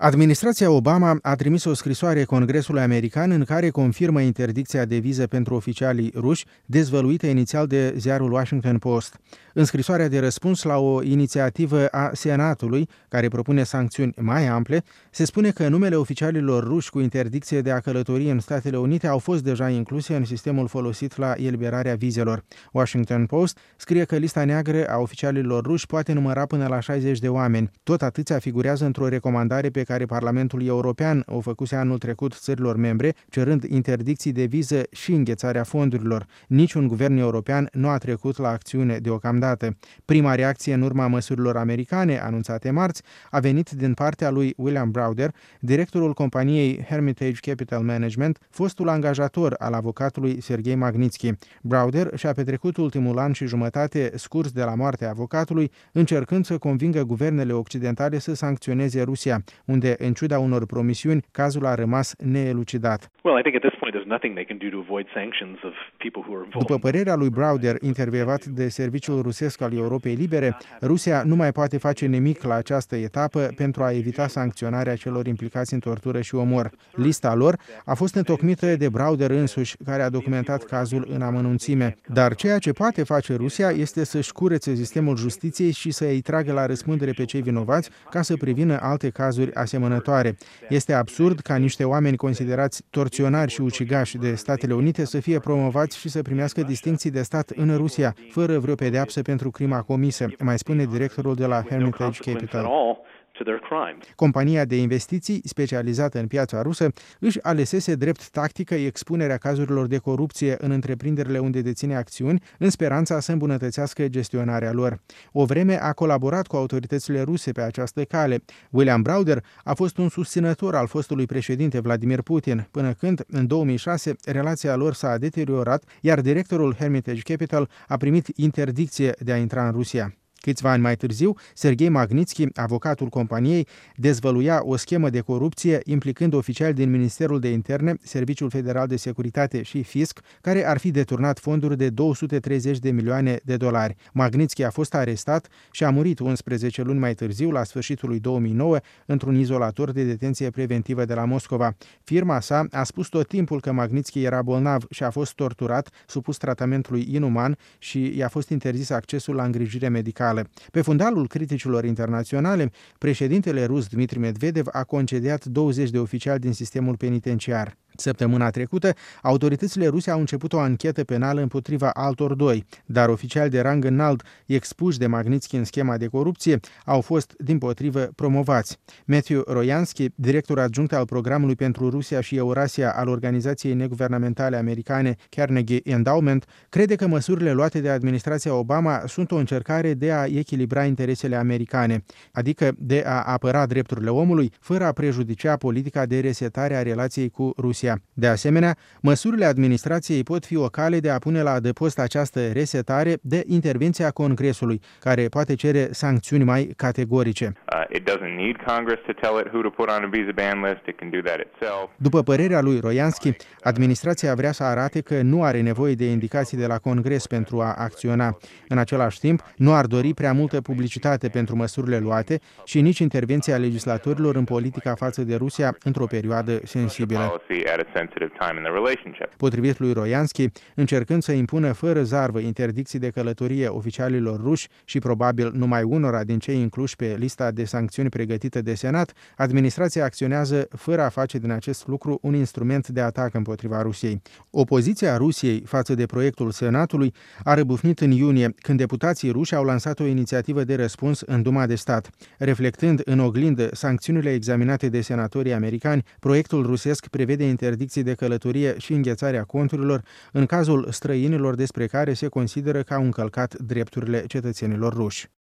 Administrația Obama a trimis o scrisoare Congresului American în care confirmă interdicția de vize pentru oficialii ruși, dezvăluită inițial de ziarul Washington Post. În scrisoarea de răspuns la o inițiativă a Senatului, care propune sancțiuni mai ample, se spune că numele oficialilor ruși cu interdicție de a călători în Statele Unite au fost deja incluse în sistemul folosit la eliberarea vizelor. Washington Post scrie că lista neagră a oficialilor ruși poate număra până la 60 de oameni. Tot atâția figurează într-o recomandare pe care Parlamentul European o făcuse anul trecut țărilor membre, cerând interdicții de viză și înghețarea fondurilor. Niciun guvern european nu a trecut la acțiune deocamdată. Prima reacție în urma măsurilor americane, anunțate marți, a venit din partea lui William Browder, directorul companiei Hermitage Capital Management, fostul angajator al avocatului Serghei Magnitsky. Browder și-a petrecut ultimul an și jumătate scurs de la moartea avocatului, încercând să convingă guvernele occidentale să sancționeze Rusia, unde, în ciuda unor promisiuni, cazul a rămas neelucidat. După părerea lui Browder, intervievat de Serviciul Rusesc al Europei Libere, Rusia nu mai poate face nimic la această etapă pentru a evita sancționarea celor implicați în tortură și omor. Lista lor a fost întocmită de Browder însuși, care a documentat cazul în amănunțime. Dar ceea ce poate face Rusia este să-și curețe sistemul justiției și să îi tragă la răspundere pe cei vinovați ca să prevină alte cazuri asemănătoare. Este absurd ca niște oameni considerați torționari și ucigași de Statele Unite să fie promovați și să primească distincții de stat în Rusia, fără vreo pedeapsă pentru crima comisă, mai spune directorul de la Hermitage Capital. Compania de investiții specializată în piața rusă își alesese drept tactică expunerea cazurilor de corupție în întreprinderile unde deține acțiuni, în speranța să îmbunătățească gestionarea lor. O vreme a colaborat cu autoritățile ruse pe această cale. William Browder a fost un susținător al fostului președinte Vladimir Putin, până când, în 2006, relația lor s-a deteriorat, iar directorul Hermitage Capital a primit interdicție de a intra în Rusia. Câțiva ani mai târziu, Serghei Magnitsky, avocatul companiei, dezvăluia o schemă de corupție implicând oficiali din Ministerul de Interne, Serviciul Federal de Securitate și Fisc, care ar fi deturnat fonduri de 230 de milioane de dolari. Magnitsky a fost arestat și a murit 11 luni mai târziu, la sfârșitul lui 2009, într-un izolator de detenție preventivă de la Moscova. Firma sa a spus tot timpul că Magnitsky era bolnav și a fost torturat, supus tratamentului inuman și i-a fost interzis accesul la îngrijire medicală. Pe fundalul criticilor internaționale, președintele rus Dmitri Medvedev a concediat 20 de oficiali din sistemul penitenciar. Săptămâna trecută, autoritățile ruse au început o anchetă penală împotriva altor doi, dar oficiali de rang înalt expuși de Magnitsky în schema de corupție au fost, dimpotrivă, promovați. Matthew Royansky, director adjunct al programului pentru Rusia și Eurasia al organizației neguvernamentale americane Carnegie Endowment, crede că măsurile luate de administrația Obama sunt o încercare de a echilibra interesele americane, adică de a apăra drepturile omului, fără a prejudicia politica de resetare a relației cu Rusia. De asemenea, măsurile administrației pot fi o cale de a pune la adăpost această resetare de intervenția Congresului, care poate cere sancțiuni mai categorice. După părerea lui Royansky, administrația vrea să arate că nu are nevoie de indicații de la Congres pentru a acționa. În același timp, nu ar dori prea multă publicitate pentru măsurile luate și nici intervenția legislatorilor în politica față de Rusia într-o perioadă sensibilă. Potrivit lui Royansky, încercând să impună fără zarvă interdicții de călătorie oficialilor ruși și probabil numai unora din cei incluși pe lista de sancțiuni pregătită de Senat, administrația acționează fără a face din acest lucru un instrument de atac împotriva Rusiei. Opoziția Rusiei față de proiectul Senatului a răbufnit în iunie, când deputații ruși au lansat o inițiativă de răspuns în Duma de Stat. Reflectând în oglindă sancțiunile examinate de senatorii americani, proiectul rusesc prevede interdicții de călătorie și înghețarea conturilor în cazul străinilor despre care se consideră că au încălcat drepturile cetățenilor ruși.